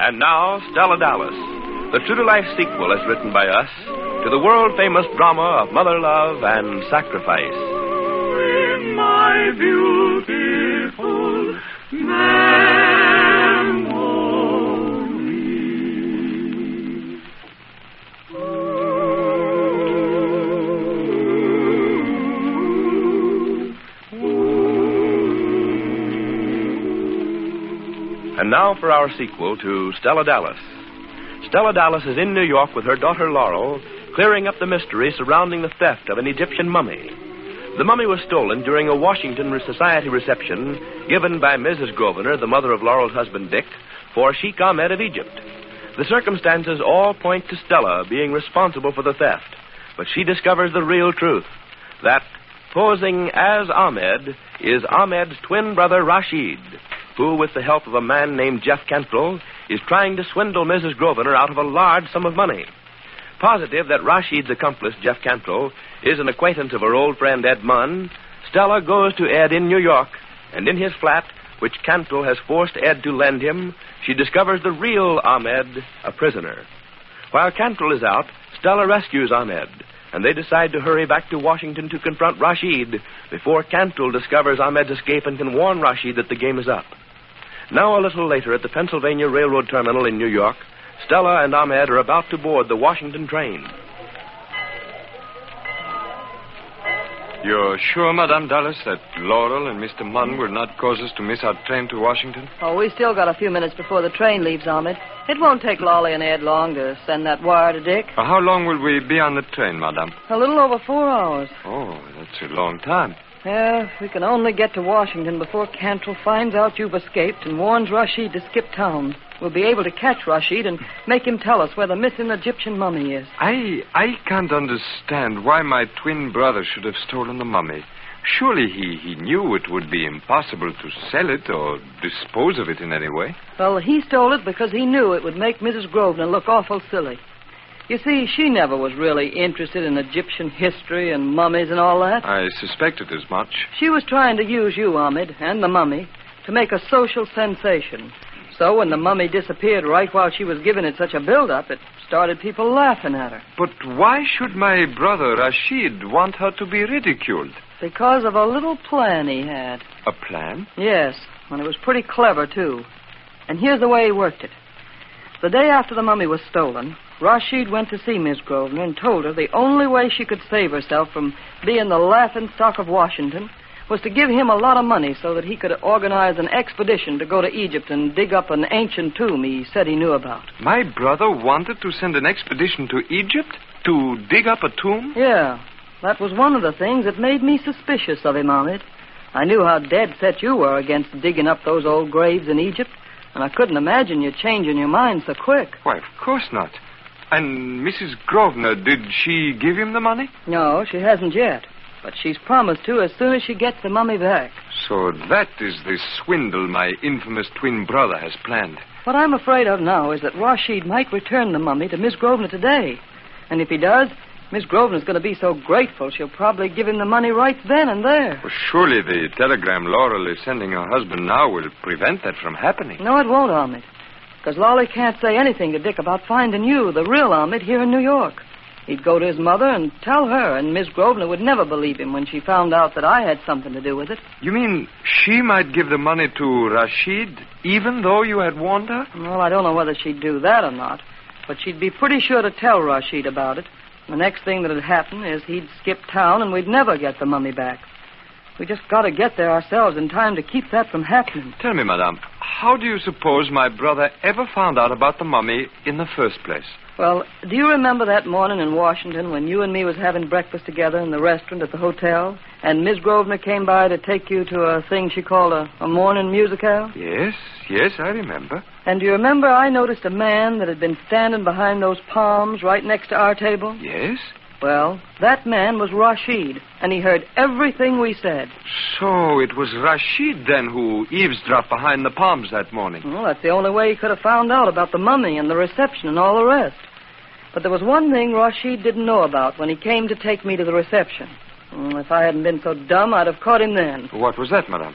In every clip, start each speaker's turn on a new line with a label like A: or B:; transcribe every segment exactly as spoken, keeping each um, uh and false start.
A: And now, Stella Dallas, the true-to-life sequel as written by us to the world-famous drama of mother love and sacrifice.
B: In my beautiful memory.
A: And now for our sequel to Stella Dallas. Stella Dallas is in New York with her daughter Laurel, clearing up the mystery surrounding the theft of an Egyptian mummy. The mummy was stolen during a Washington Society reception given by Missus Grosvenor, the mother of Laurel's husband Dick, for Sheikh Ahmed of Egypt. The circumstances all point to Stella being responsible for the theft, but she discovers the real truth, that posing as Ahmed is Ahmed's twin brother Rashid, who, with the help of a man named Jeff Cantrell, is trying to swindle Missus Grosvenor out of a large sum of money. Positive that Rashid's accomplice, Jeff Cantrell, is an acquaintance of her old friend Ed Munn, Stella goes to Ed in New York, and in his flat, which Cantrell has forced Ed to lend him, she discovers the real Ahmed, a prisoner. While Cantrell is out, Stella rescues Ahmed, and they decide to hurry back to Washington to confront Rashid before Cantrell discovers Ahmed's escape and can warn Rashid that the game is up. Now, a little later, at the Pennsylvania Railroad Terminal in New York, Stella and Ahmed are about to board the Washington train.
C: You're sure, Madame Dallas, that Laurel and Mister Munn will not cause us to miss our train to Washington?
D: Oh, we still got a few minutes before the train leaves, Ahmed. It won't take Lolly and Ed long to send that wire to Dick.
C: Uh, how long will we be on the train, Madame?
D: A little over four hours.
C: Oh, that's a long time.
D: Yeah, if we can only get to Washington before Cantrell finds out you've escaped and warns Rashid to skip town. We'll be able to catch Rashid and make him tell us where the missing Egyptian mummy is.
C: I I can't understand why my twin brother should have stolen the mummy. Surely he, he knew it would be impossible to sell it or dispose of it in any way.
D: Well, he stole it because he knew it would make Missus Grosvenor look awful silly. You see, she never was really interested in Egyptian history and mummies and all that.
C: I suspected as much.
D: She was trying to use you, Ahmed, and the mummy, to make a social sensation. So when the mummy disappeared right while she was giving it such a build-up, it started people laughing at her.
C: But why should my brother Rashid want her to be ridiculed?
D: Because of a little plan he had.
C: A plan?
D: Yes, and it was pretty clever, too. And here's the way he worked it. The day after the mummy was stolen, Rashid went to see Miss Grosvenor and told her the only way she could save herself from being the laughingstock of Washington was to give him a lot of money so that he could organize an expedition to go to Egypt and dig up an ancient tomb he said he knew about.
C: My brother wanted to send an expedition to Egypt to dig up a tomb?
D: Yeah, that was one of the things that made me suspicious of him, Ahmed. I knew how dead set you were against digging up those old graves in Egypt, and I couldn't imagine you changing your mind so quick.
C: Why, of course not. And Missus Grosvenor, did she give him the money?
D: No, she hasn't yet. But she's promised to as soon as she gets the mummy back.
C: So that is the swindle my infamous twin brother has planned.
D: What I'm afraid of now is that Rashid might return the mummy to Miss Grosvenor today. And if he does, Miss Grosvenor's going to be so grateful she'll probably give him the money right then and there.
C: Well, surely the telegram Laurel is sending her husband now will prevent that from happening.
D: No, it won't, Ahmed. Because Lolly can't say anything to Dick about finding you, the real Ahmed, here in New York. He'd go to his mother and tell her, and Miss Grosvenor would never believe him when she found out that I had something to do with it.
C: You mean she might give the money to Rashid, even though you had warned her?
D: Well, I don't know whether she'd do that or not, but she'd be pretty sure to tell Rashid about it. The next thing that'd happen is he'd skip town and we'd never get the mummy back. We just got to get there ourselves in time to keep that from happening.
C: Tell me, madame, how do you suppose my brother ever found out about the mummy in the first place?
D: Well, do you remember that morning in Washington when you and me was having breakfast together in the restaurant at the hotel, and Miss Grosvenor came by to take you to a thing she called a, a morning musicale?
C: Yes, yes, I remember.
D: And do you remember I noticed a man that had been standing behind those palms right next to our table?
C: Yes.
D: Well, that man was Rashid, and he heard everything we said.
C: So it was Rashid, then, who eavesdropped behind the palms that morning?
D: Well, that's the only way he could have found out about the mummy and the reception and all the rest. But there was one thing Rashid didn't know about when he came to take me to the reception. Well, if I hadn't been so dumb, I'd have caught him then.
C: What was that, madame?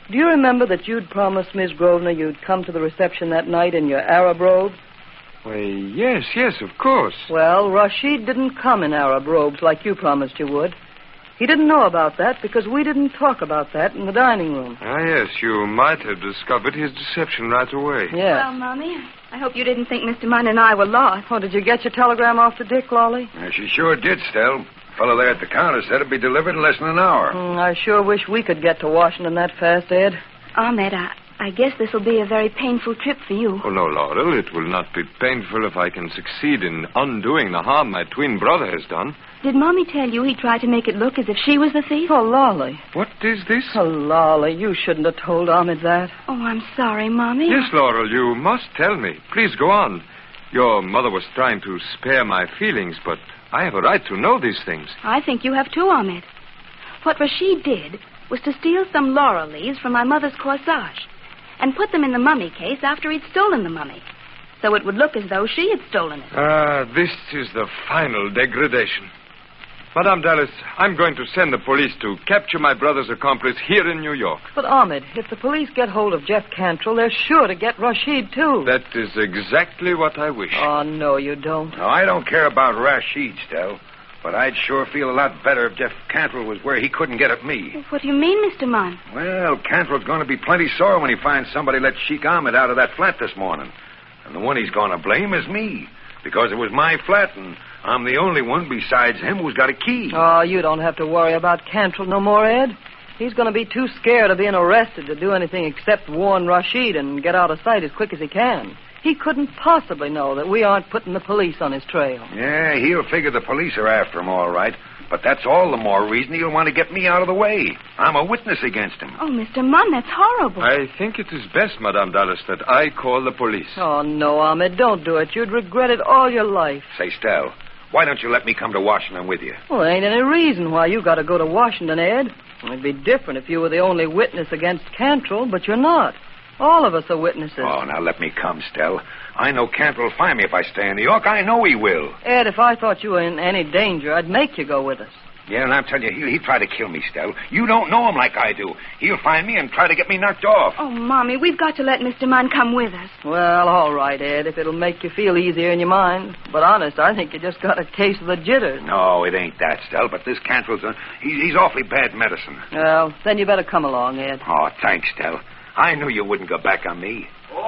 D: Do you remember that you'd promised Miss Grosvenor you'd come to the reception that night in your Arab robe?
C: Why, yes, yes, of course.
D: Well, Rashid didn't come in Arab robes like you promised you would. He didn't know about that because we didn't talk about that in the dining room.
C: Ah, yes, you might have discovered his deception right away.
D: Yes.
E: Well, Mommy, I hope you didn't think Mister Munn and I were lost.
D: Oh, did you get your telegram off to Dick, Lolly?
F: Yeah, she sure did, Stell. Fellow there at the counter said it'd be delivered in less than an hour.
D: Mm, I sure wish we could get to Washington that fast, Ed.
E: Ahmed, I, I guess this will be a very painful trip for you.
C: Oh, no, Laurel. It will not be painful if I can succeed in undoing the harm my twin brother has done.
E: Did Mommy tell you he tried to make it look as if she was the thief?
D: Oh, Lolly.
C: What is this?
D: Oh, Lolly, you shouldn't have told Ahmed that.
E: Oh, I'm sorry, Mommy.
C: Yes, Laurel, you must tell me. Please go on. Your mother was trying to spare my feelings, but I have a right to know these things.
E: I think you have too, Ahmed. What Rashid did was to steal some laurel leaves from my mother's corsage and put them in the mummy case after he'd stolen the mummy, so it would look as though she had stolen it.
C: Ah, this is the final degradation. Madame Dallas, I'm going to send the police to capture my brother's accomplice here in New York.
D: But, Ahmed, if the police get hold of Jeff Cantrell, they're sure to get Rashid, too.
C: That is exactly what I wish.
D: Oh, no, you don't.
F: No, I don't care about Rashid, Stell, but I'd sure feel a lot better if Jeff Cantrell was where he couldn't get at me.
E: What do you mean, Mister Munn?
F: Well, Cantrell's going to be plenty sore when he finds somebody let Sheik Ahmed out of that flat this morning. And the one he's going to blame is me, because it was my flat, and I'm the only one besides him who's got a key.
D: Oh, you don't have to worry about Cantrell no more, Ed. He's going to be too scared of being arrested to do anything except warn Rashid and get out of sight as quick as he can. He couldn't possibly know that we aren't putting the police on his trail.
F: Yeah, he'll figure the police are after him, all right. But that's all the more reason he'll want to get me out of the way. I'm a witness against him.
E: Oh, Mister Munn, that's horrible.
C: I think it is best, Madame Dallas, that I call the police.
D: Oh, no, Ahmed, don't do it. You'd regret it all your life.
F: Say, Stell, why don't you let me come to Washington with you?
D: Well, there ain't any reason why you got to go to Washington, Ed. It'd be different if you were the only witness against Cantrell, but you're not. All of us are witnesses.
F: Oh, now let me come, Stell. I know Cantrell will find me if I stay in New York. I know he will.
D: Ed, if I thought you were in any danger, I'd make you go with us.
F: Yeah, and I'm telling you, he'll, he'll try to kill me, Stell. You don't know him like I do. He'll find me and try to get me knocked off.
E: Oh, Mommy, we've got to let Mister Munn come with us.
D: Well, all right, Ed, if it'll make you feel easier in your mind. But honest, I think you just got a case of the jitters.
F: No, it ain't that, Stell, but this Cantrell's a, he's, he's awfully bad medicine.
D: Well, then you better come along, Ed.
F: Oh, thanks, Stell. I knew you wouldn't go back on me.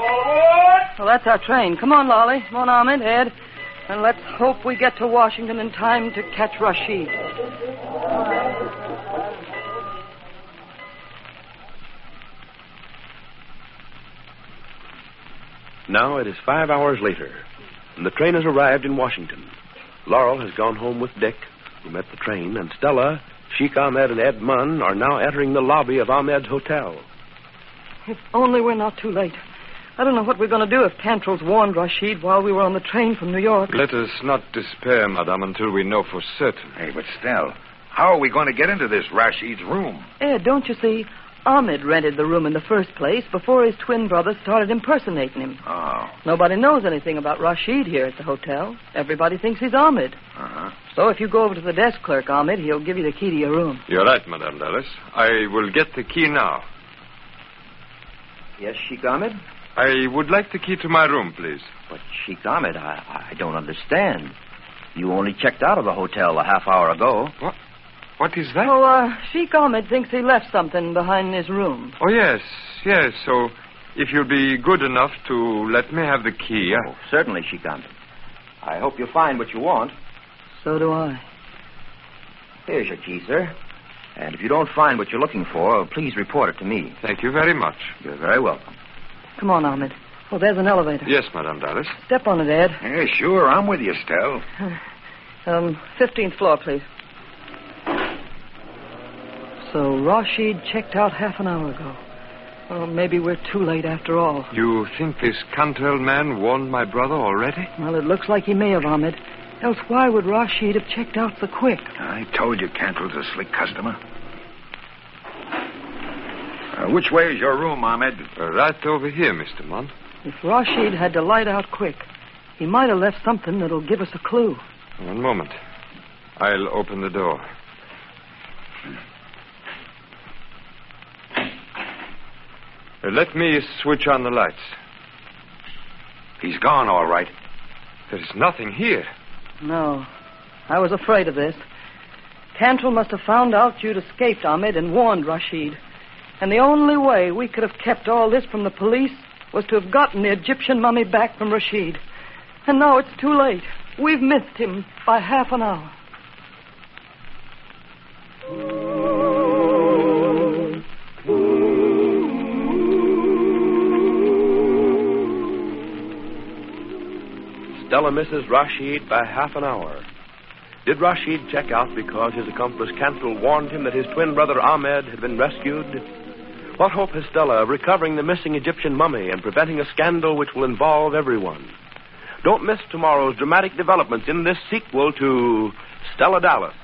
D: Well, that's our train. Come on, Lolly. Come on, Ahmed, Ed. And let's hope we get to Washington in time to catch Rashid.
A: Now it is five hours later, and the train has arrived in Washington. Laurel has gone home with Dick, who met the train, and Stella, Sheik Ahmed, and Ed Munn are now entering the lobby of Ahmed's hotel.
D: If only we're not too late. I don't know what we're going to do if Cantrell's warned Rashid while we were on the train from New York.
C: Let us not despair, Madame, until we know for certain.
F: Hey, but Stell, how are we going to get into this Rashid's room?
D: Ed, don't you see? Ahmed rented the room in the first place before his twin brother started impersonating him.
F: Oh.
D: Nobody knows anything about Rashid here at the hotel. Everybody thinks he's Ahmed.
F: Uh-huh.
D: So if you go over to the desk clerk, Ahmed, he'll give you the key to your room.
C: You're right, Madame Dallas. I will get the key now.
G: Yes, Sheik Ahmed?
C: I would like the key to my room, please.
G: But, Sheik Ahmed, I, I don't understand. You only checked out of the hotel a half hour ago.
C: What? What is that?
D: Oh, uh, Sheik Ahmed thinks he left something behind his room.
C: Oh, yes, yes. So, if you'll be good enough to let me have the key. Uh...
G: Oh, certainly, Sheik Ahmed. I hope you'll find what you want.
D: So do I.
G: Here's your key, sir. And if you don't find what you're looking for, please report it to me.
C: Thank you very much.
G: You're very welcome.
D: Come on, Ahmed. Oh, there's an elevator.
C: Yes, Madame Dallas.
D: Step on it, Ed.
F: Yeah, sure. I'm with you, Stell.
D: Um, fifteenth floor, please. So Rashid checked out half an hour ago. Well, maybe we're too late after all.
C: You think this Cantrell man warned my brother already?
D: Well, it looks like he may have, Ahmed. Else why would Rashid have checked out so quick?
F: I told you Cantrell's a slick customer. Uh, which way is your room, Ahmed?
C: Uh, right over here, Mister Munn.
D: If Rashid had to light out quick, he might have left something that'll give us a clue.
C: One moment. I'll open the door. Uh, let me switch on the lights.
F: He's gone, all right.
C: There's nothing here.
D: No. I was afraid of this. Cantrell must have found out you'd escaped, Ahmed, and warned Rashid. And the only way we could have kept all this from the police was to have gotten the Egyptian mummy back from Rashid. And now it's too late. We've missed him by half an hour.
A: Stella misses Rashid by half an hour. Did Rashid check out because his accomplice Cantrell warned him that his twin brother Ahmed had been rescued? What hope has Stella of recovering the missing Egyptian mummy and preventing a scandal which will involve everyone? Don't miss tomorrow's dramatic developments in this sequel to Stella Dallas.